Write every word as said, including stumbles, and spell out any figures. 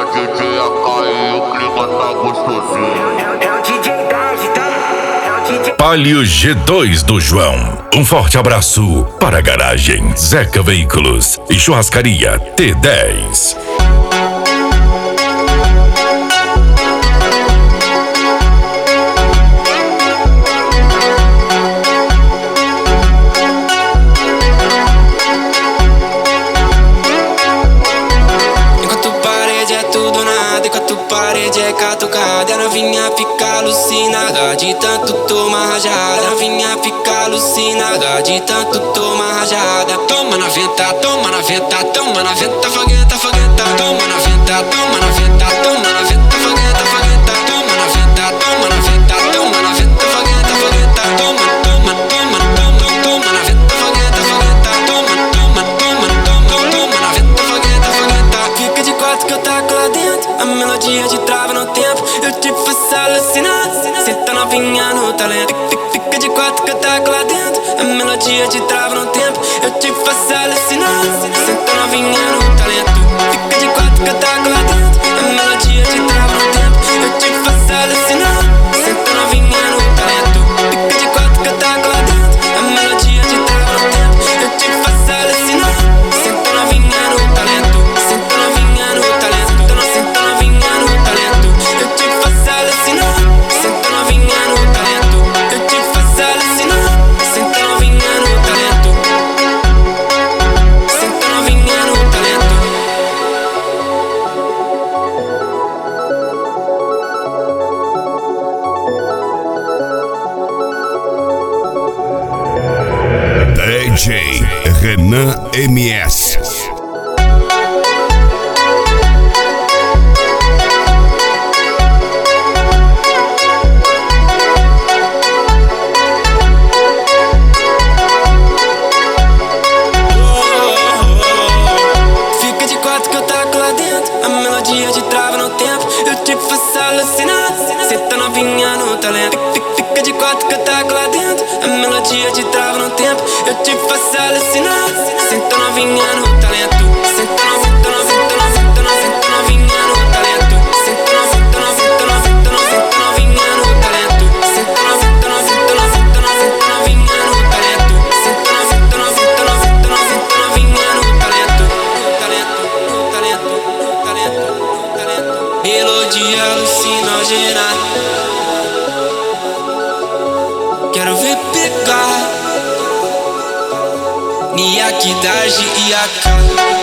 a D J A K e o clima tá gostosinho. É, é o D J dez, tá? É o D J. Palio G dois do João. Um forte abraço para a garagem Zeca Veículos e churrascaria T dez. Parede é catucada, a novinha fica alucinada de tanto tomar rajada. A novinha fica alucinada de tanto tomar rajada. Toma na venta, toma na venta, toma na venta, fogueta, fogueta. Toma na venta, toma na venta, toma na venta, fogueta, fogueta. Toma na venta, toma na venta, toma na venta, fogueta, fogueta. Toma, toma, toma, toma, toma na venta, fogueta, fogueta. Toma, toma, toma, toma, toma na venta, fogueta, fogueta. Fica de quatro que eu taco lá dentro. A melodia de trava no tempo, eu te faço alucinar. Cê tá novinha no talento. Fica de quatro que eu taco lá dentro. A melodia de trava no tempo, eu te faço alucinar. Cê tá novinha no talento. Fica de quatro que eu taco lá dentro. A melodia de trava no tempo, eu te faço alucinar. Cê tá novinha no talento. Fica de quatro que eu taco lá dentro. A melodia de trava no tempo, eu te faço alucinar. Cê tá novinha no talento. Cê tá novinha no talento. Cê tá novinha no talento. Eu te faço alucinar. Cê tá novinha no talento. Eu te faço alucinar. Cê tá novinha no talento. Cê tá novinha no talento. D J Renan M S. Fica de quatro que eu taco lá dentro. A melodia de trava no tempo, eu te faço alucinar. Cê tá novinha no talento. Fica de quatro que eu taco lá dentro. A melodia de trava no tempo, eu te faço alucinar. Cê tá novinha no talento. Cê tá novinha, tá novinha, tá novinha, tá novinha, tá novinha no talento. Cê tá novinha, tá novinha, tá novinha, tá novinha, tá novinha no talento. Cê tá novinha, tá novinha, tá novinha, tá novinha, tá novinha no talento. Cê tá novinha, tá novinha, tá novinha, tá novinha, tá novinha no talento. Talento, talento, talento, talento. Melodia alucinógena. Quero ver pegar Niaki, Daji e A K.